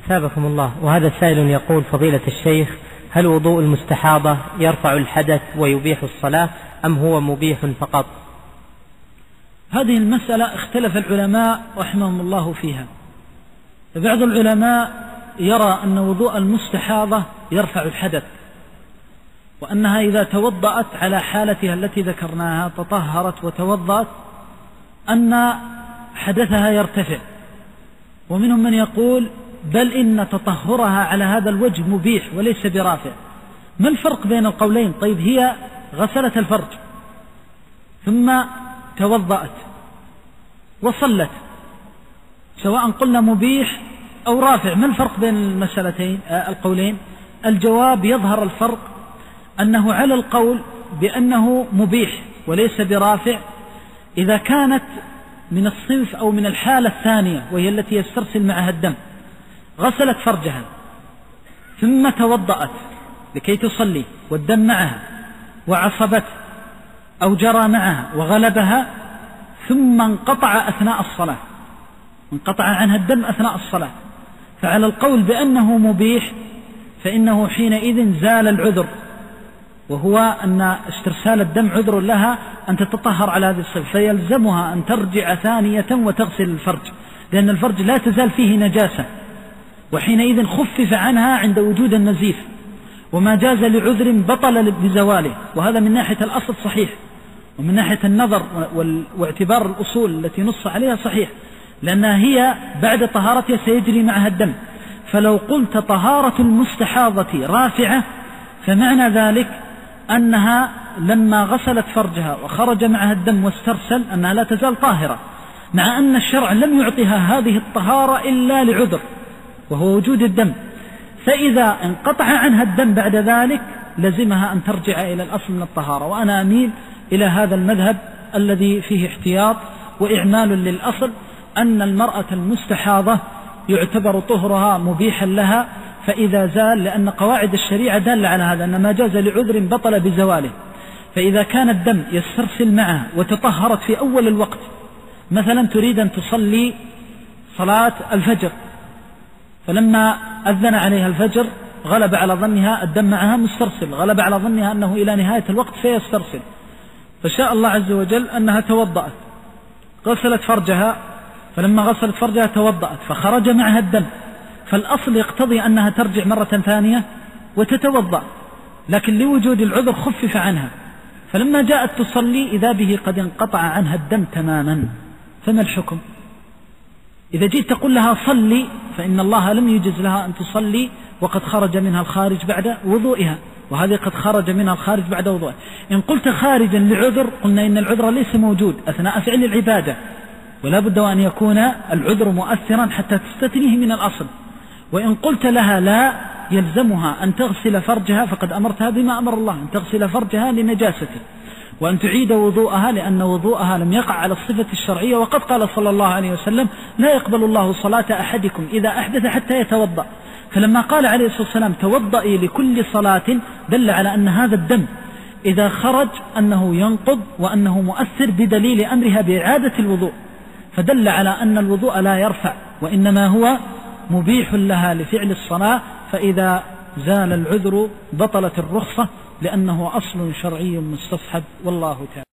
أثابكم الله. وهذا سائل يقول: فضيلة الشيخ، هل وضوء المستحاضة يرفع الحدث ويبيح الصلاة أم هو مبيح فقط؟ هذه المسألة اختلف العلماء رحمهم الله فيها. فبعض العلماء يرى أن وضوء المستحاضة يرفع الحدث، وأنها إذا توضأت على حالتها التي ذكرناها، تطهرت وتوضأت، أن حدثها يرتفع. ومنهم من يقول: بل إن تطهرها على هذا الوجه مبيح وليس برافع. ما الفرق بين القولين؟ طيب، هي غسلت الفرج ثم توضأت وصلت، سواء قلنا مبيح أو رافع، ما الفرق بين المسألتين القولين؟ الجواب: يظهر الفرق أنه على القول بأنه مبيح وليس برافع إذا كانت من الصنف أو من الحالة الثانية، وهي التي يسترسل معها الدم. غسلت فرجها ثم توضأت لكي تصلي والدم معها وعصبت أو جرى معها وغلبها، ثم انقطع أثناء الصلاة، انقطع عنها الدم أثناء الصلاة، فعلى القول بأنه مبيح فإنه حينئذ زال العذر، وهو أن استرسال الدم عذر لها أن تتطهر على هذه الصفة، فيلزمها أن ترجع ثانية وتغسل الفرج، لأن الفرج لا تزال فيه نجاسة، وحينئذ خفف عنها عند وجود النزيف، وما جاز لعذر بطل بزواله. وهذا من ناحية الأصل صحيح، ومن ناحية النظر واعتبار الأصول التي نص عليها صحيح، لأنها هي بعد طهارتها سيجري معها الدم. فلو قلت طهارة المستحاضة رافعة، فمعنى ذلك أنها لما غسلت فرجها وخرج معها الدم واسترسل أنها لا تزال طاهرة، مع أن الشرع لم يعطيها هذه الطهارة إلا لعذر وهو وجود الدم. فإذا انقطع عنها الدم بعد ذلك لزمها أن ترجع إلى الأصل من الطهارة. وأنا أميل إلى هذا المذهب الذي فيه احتياط وإعمال للأصل، أن المرأة المستحاضة يعتبر طهرها مبيحا لها، فإذا زال، لأن قواعد الشريعة دالة على هذا، أن ما جاز لعذر بطل بزواله. فإذا كان الدم يسترسل معها وتطهرت في أول الوقت، مثلا تريد أن تصلي صلاة الفجر، فلما أذن عليها الفجر غلب على ظنها الدم معها مسترسل، غلب على ظنها أنه إلى نهاية الوقت سيسترسل، فشاء الله عز وجل أنها توضأت، غسلت فرجها، فلما غسلت فرجها توضأت فخرج معها الدم، فالأصل يقتضي أنها ترجع مرة ثانية وتتوضأ، لكن لوجود العذر خفف عنها، فلما جاءت تصلي إذا به قد انقطع عنها الدم تماما. فما الحكم؟ إذا جئت تقول لها صلي، فإن الله لم يجز لها أن تصلي وقد خرج منها الخارج بعد وضوئها، وهذه قد خرج منها الخارج بعد وضوئها. إن قلت خارجا لعذر، قلنا إن العذر ليس موجود أثناء فعل العبادة، ولا بد أن يكون العذر مؤثرا حتى تستثنيه من الأصل. وإن قلت لها لا، يلزمها أن تغسل فرجها، فقد أمرتها بما أمر الله، أن تغسل فرجها لنجاسته، وأن تعيد وضوءها، لأن وضوءها لم يقع على الصفة الشرعية، وقد قال صلى الله عليه وسلم: لا يقبل الله صلاة أحدكم إذا أحدث حتى يتوضأ. فلما قال عليه الصلاة والسلام: توضئي لكل صلاة، دل على أن هذا الدم إذا خرج أنه ينقض وأنه مؤثر بدليل أمرها بإعادة الوضوء، فدل على أن الوضوء لا يرفع، وإنما هو مبيح لها لفعل الصلاة. فإذا زال العذر بطلت الرخصة، لأنه أصل شرعي مستصحب، والله تعالى.